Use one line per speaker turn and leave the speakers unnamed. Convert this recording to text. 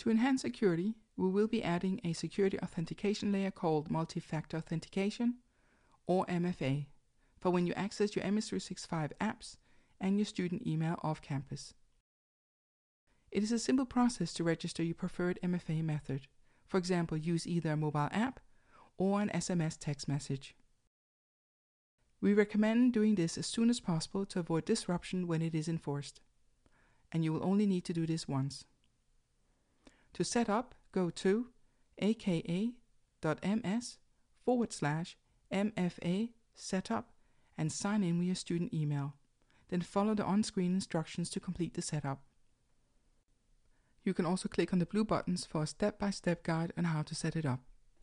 To enhance security, we will be adding a security authentication layer called Multi-Factor Authentication, or MFA, for when you access your MS365 apps and your student email off campus. It is a simple process to register your preferred MFA method. For example, use either a mobile app or an SMS text message. We recommend doing this as soon as possible to avoid disruption when it is enforced, and you will only need to do this once. To set up, go to aka.ms/MFA setup and sign in with your student email. Then follow the on-screen instructions to complete the setup. You can also click on the blue buttons for a step-by-step guide on how to set it up.